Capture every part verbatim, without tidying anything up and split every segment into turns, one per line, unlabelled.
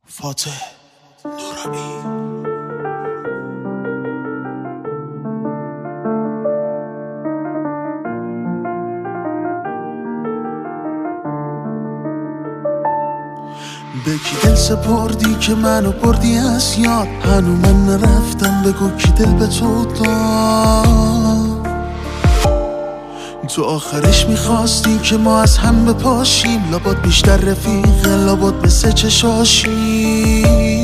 فاتح نورمی. به کی دل سپردی که منو بردی از یاد؟ هنو من نرفتم، بگو کی دل به تو داد؟ تو آخرش میخواستی که ما از هم بپاشیم، لابد بیشتر رفیقه، لابد مثل چشاشی.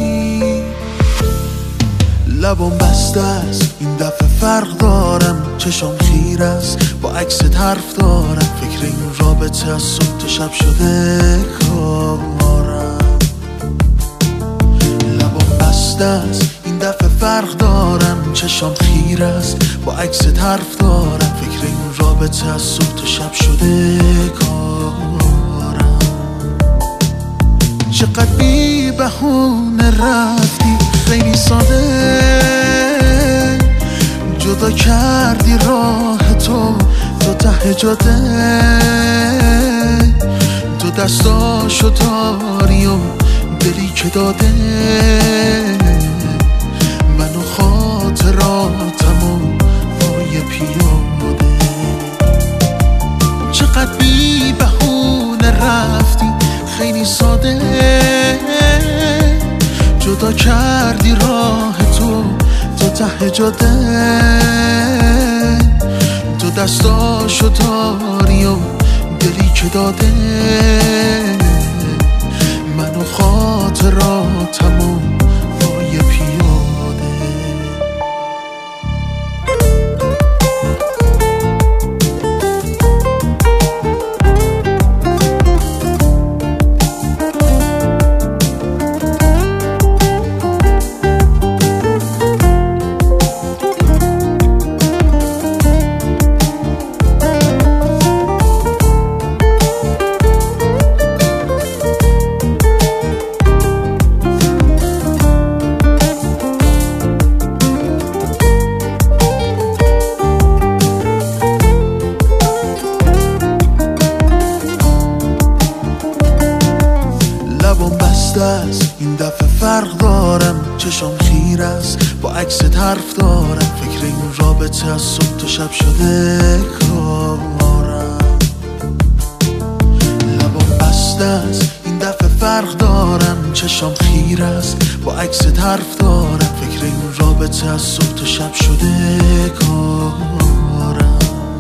لبام بسته است این دفعه فرق دارم، چشام خیر است با عکست حرف دارم. فکر این رابطه از صبح تا شب شده کارم. لبام بسته است این دفعه فرق دارم، چشام خیر است با عکست حرف دارم. فکر این رابطه از صبح تا شب شده کارم. چقدر بی بهونه رفتی، خیلی ساده جدا کردی راه تو تو ته جاده. تو دستاشو داری و دلی که داده، من و خاطراتم و پای پیاده. چقدر بی بهونه رفتی، خیلی ساده جدا کردی راه تو تو ته جاده. تو دستاشو داری و دلی که داده، من و خاطراتم و پای پیاده. این دفعه فرق دارم، چشام خیر است با عکست حرف دارم. فکر این رابطه از صبح تا شب شده کارم. لبام بسته است این دفعه فرق دارم، چشام خیر است با عکست حرف دارم. فکر این رابطه از صبح تا شب شده کارم.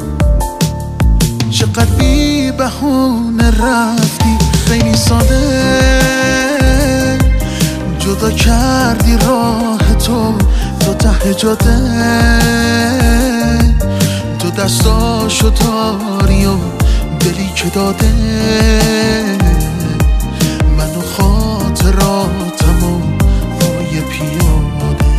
چقدر بی بهونه رفتی، خیلی ساده جدا کردی راه تو تو ته جاده. تو دستاشو داری و دلی که داده، من و خاطراتم و پای پیاده.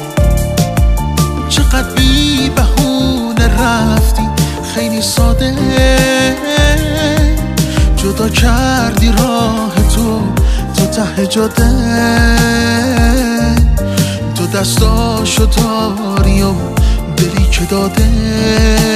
چقدر بی بهونه رفتی، خیلی ساده جدا کردی راه تو تو ته جاده. تو دستاشو داری و دلی که داده،